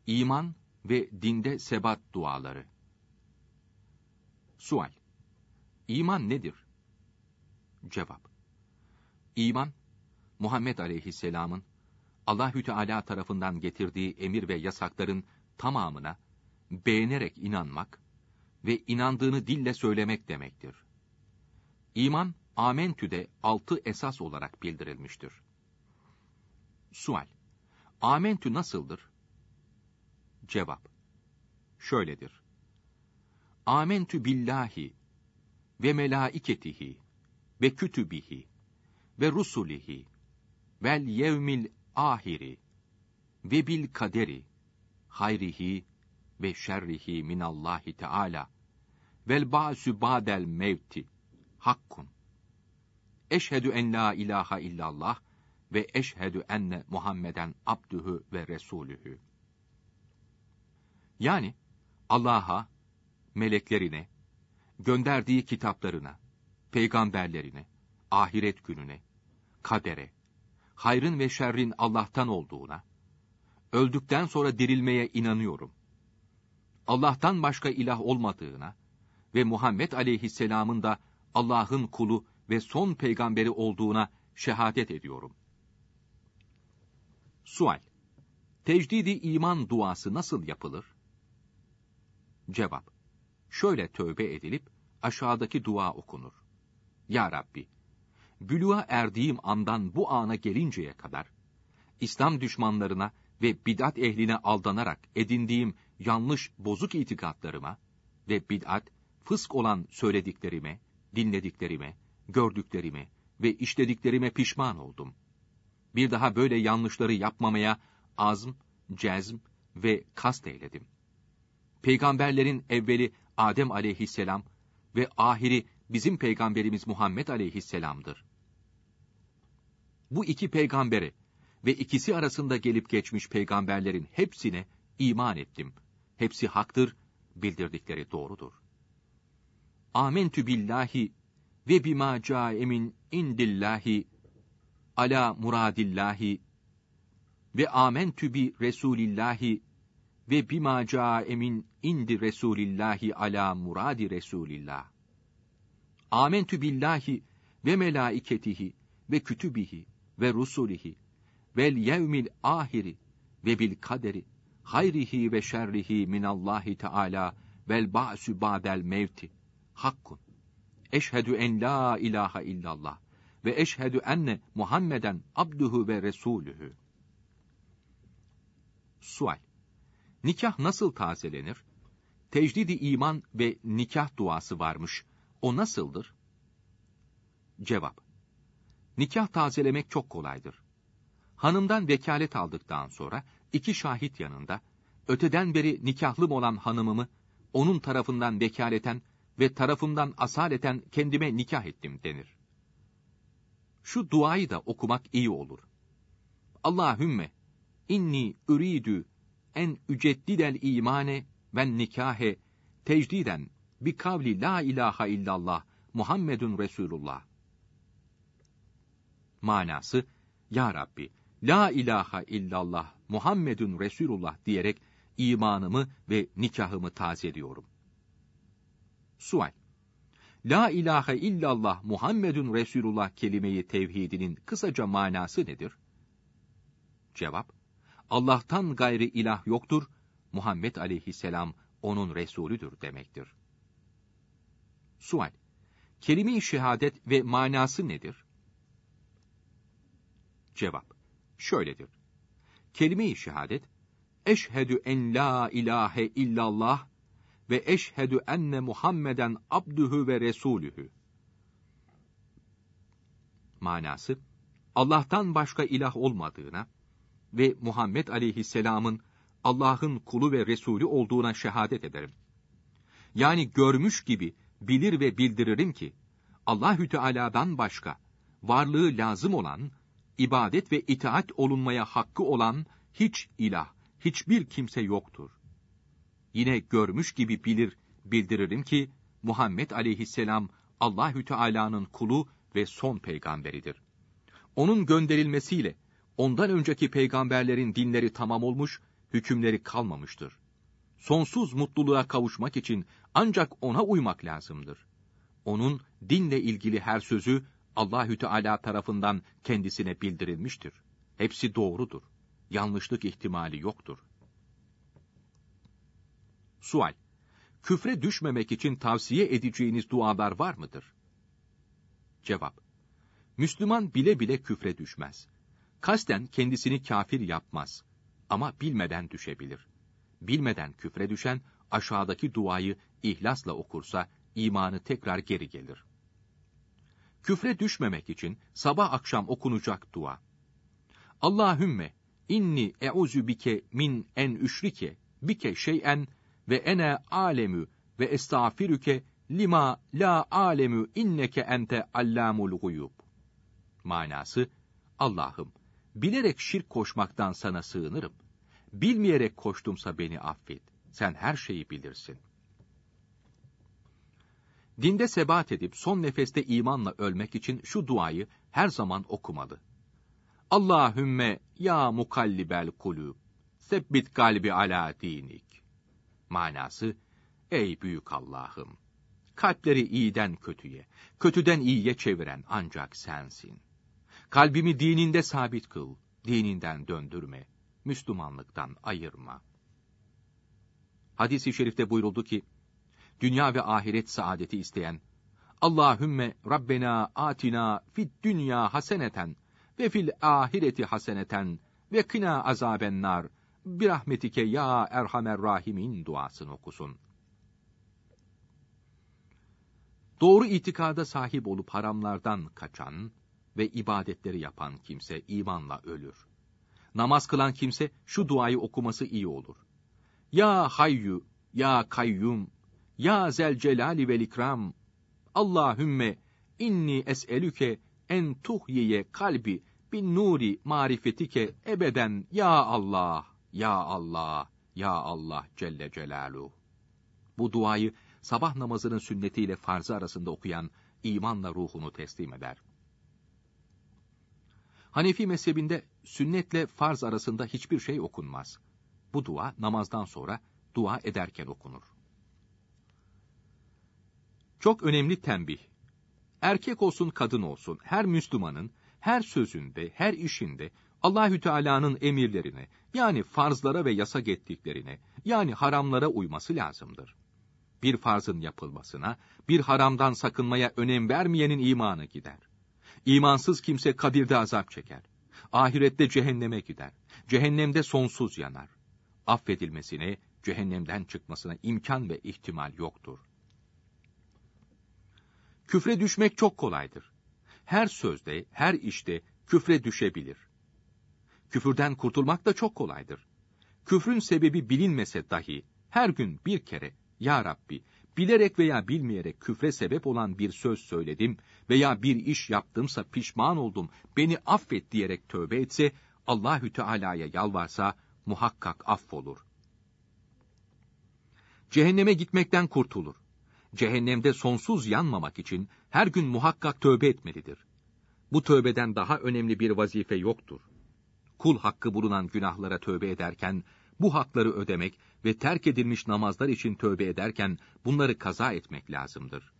İman ve dinde sebat duaları. Sual: İman nedir? Cevap: İman, Muhammed Aleyhisselam'ın Allahü Teala tarafından getirdiği emir ve yasakların tamamına beğenerek inanmak ve inandığını dille söylemek demektir. İman, Amentü'de 6 esas olarak bildirilmiştir. Sual: Amentü nasıldır? Cevap: şöyledir. Amentü billahi ve melaiketihi ve kütübihi ve rusulihi vel yevmil ahiri ve bil kaderi hayrihi ve şerrihi minallahi teala vel ba'su ba'del mevti hakkun. Eşhedü en la ilahe illallah ve eşhedü enne Muhammeden abdühü ve resulühü. Yani Allah'a, meleklerine, gönderdiği kitaplarına, peygamberlerine, ahiret gününe, kadere, hayrın ve şerrin Allah'tan olduğuna, öldükten sonra dirilmeye inanıyorum. Allah'tan başka ilah olmadığına ve Muhammed Aleyhisselam'ın da Allah'ın kulu ve son peygamberi olduğuna şehadet ediyorum. Sual: Tecdidi iman duası nasıl yapılır? Cevap: şöyle tövbe edilip aşağıdaki dua okunur. Ya Rabbi, bülûğa erdiğim andan bu ana gelinceye kadar, İslam düşmanlarına ve bid'at ehline aldanarak edindiğim yanlış, bozuk itikatlarıma ve bid'at, fısk olan söylediklerime, dinlediklerime, gördüklerime ve işlediklerime pişman oldum. Bir daha böyle yanlışları yapmamaya azm, cezm ve kast eyledim. Peygamberlerin evveli Adem aleyhisselam ve ahiri bizim peygamberimiz Muhammed aleyhisselam'dır. Bu iki peygambere ve ikisi arasında gelip geçmiş peygamberlerin hepsine iman ettim. Hepsi haktır, bildirdikleri doğrudur. Âmentü billahi ve bimâ câe min indillahi ala muradillahi ve âmentü bi resûlillahi ve bimâ câe min indi resûlillahi ala muradi resûlillah. Âmentü billahi ve melâiketihi ve kütübihi ve rusulihi vel yevmil ahiri ve bil kaderi hayrihi ve şerrihi minallahi teâlâ vel ba'su ba'del mevti hakkun. Eşhedü en la ilahe illallah ve eşhedü enne Muhammeden abduhu ve resulühü. Sual: Nikah nasıl tazelenir? Tecdidi iman ve nikah duası varmış. O nasıldır? Cevap: Nikah tazelemek çok kolaydır. Hanımdan vekalet aldıktan sonra 2 şahit yanında, öteden beri nikahlım olan hanımımı onun tarafından vekaleten ve tarafımdan asaleten kendime nikah ettim denir. Şu duayı da okumak iyi olur. Allahümme inni üridü en üceddidel imane ve nikahe tecdiden bi kavli la ilahe illallah Muhammedun Resulullah. Manası: Ya Rabbi, la ilahe illallah Muhammedun Resulullah diyerek imanımı ve nikahımı tazeliyorum. Sual: La ilahe illallah Muhammedun Resulullah kelime-i tevhidinin kısaca manası nedir? Cevap: Allah'tan gayri ilah yoktur, Muhammed aleyhisselam onun Resulüdür demektir. Sual: Kelime-i şehadet ve manası nedir? Cevap: şöyledir. Kelime-i şehadet, eşhedü en la ilahe illallah ve eşhedü enne Muhammeden abdühü ve resulühü. Manası: Allah'tan başka ilah olmadığına ve Muhammed aleyhisselamın Allah'ın kulu ve Resulü olduğuna şehadet ederim. Yani görmüş gibi bilir ve bildiririm ki, Allahü Teala'dan başka, varlığı lazım olan, ibadet ve itaat olunmaya hakkı olan hiç ilah, hiçbir kimse yoktur. Yine görmüş gibi bilir, bildiririm ki, Muhammed aleyhisselam Allahü Teala'nın kulu ve son peygamberidir. Onun gönderilmesiyle, ondan önceki peygamberlerin dinleri tamam olmuş, hükümleri kalmamıştır. Sonsuz mutluluğa kavuşmak için ancak ona uymak lazımdır. Onun dinle ilgili her sözü Allahü Teala tarafından kendisine bildirilmiştir. Hepsi doğrudur. Yanlışlık ihtimali yoktur. Sual: Küfre düşmemek için tavsiye edeceğiniz dualar var mıdır? Cevap: Müslüman bile bile küfre düşmez. Kasten kendisini kafir yapmaz. Ama bilmeden düşebilir. Bilmeden küfre düşen, aşağıdaki duayı ihlasla okursa, imanı tekrar geri gelir. Küfre düşmemek için sabah akşam okunacak dua. Allahümme inni e'uzu bike min en üşrike bike şey'en ve ene alemü ve estağfirüke lima la alemü inneke ente allamul guyub. Manası: Allah'ım, bilerek şirk koşmaktan sana sığınırım. Bilmeyerek koştumsa beni affet. Sen her şeyi bilirsin. Dinde sebat edip son nefeste imanla ölmek için şu duayı her zaman okumalı. Allahümme ya mukallibel kulub, sebbit kalbi ala dinik. Manası: Ey büyük Allah'ım, kalpleri iyiden kötüye, kötüden iyiye çeviren ancak sensin. Kalbimi dininde sabit kıl, dininden döndürme, Müslümanlıktan ayırma. Hadis-i şerifte buyuruldu ki, dünya ve ahiret saadeti isteyen, Allahümme Rabbena atina fid dünya haseneten ve fil ahireti haseneten ve kina azaben nar birahmetike ya erhamer rahimin duasını okusun. Doğru itikada sahip olup haramlardan kaçan ve ibadetleri yapan kimse imanla ölür. Namaz kılan kimse şu duayı okuması iyi olur. Ya hayyu, ya kayyum, ya zel celali vel ikram, Allahümme inni es'elüke en tuhyiye kalbi bin nuri marifetike ebeden ya Allah, ya Allah, ya Allah Celle Celaluhu. Bu duayı sabah namazının sünnetiyle farzı arasında okuyan imanla ruhunu teslim eder. Hanefi mezhebinde sünnetle farz arasında hiçbir şey okunmaz. Bu dua namazdan sonra dua ederken okunur. Çok önemli tembih. Erkek olsun kadın olsun her Müslümanın her sözünde, her işinde Allahü Teala'nın emirlerine, yani farzlara ve yasak ettiklerine, yani haramlara uyması lazımdır. Bir farzın yapılmasına, bir haramdan sakınmaya önem vermeyenin imanı gider. İmansız kimse kabirde azap çeker. Ahirette cehenneme gider. Cehennemde sonsuz yanar. Affedilmesine, cehennemden çıkmasına imkan ve ihtimal yoktur. Küfre düşmek çok kolaydır. Her sözde, her işte küfre düşebilir. Küfürden kurtulmak da çok kolaydır. Küfrün sebebi bilinmese dahi her gün bir kere, Ya Rabbi, bilerek veya bilmeyerek küfre sebep olan bir söz söyledim veya bir iş yaptımsa pişman oldum, beni affet diyerek tövbe etse, Allahü Teala'ya yalvarsa muhakkak affolur. Cehenneme gitmekten kurtulur. Cehennemde sonsuz yanmamak için her gün muhakkak tövbe etmelidir. Bu tövbeden daha önemli bir vazife yoktur. Kul hakkı bulunan günahlara tövbe ederken, bu hakları ödemek ve terk edilmiş namazlar için tövbe ederken bunları kaza etmek lazımdır.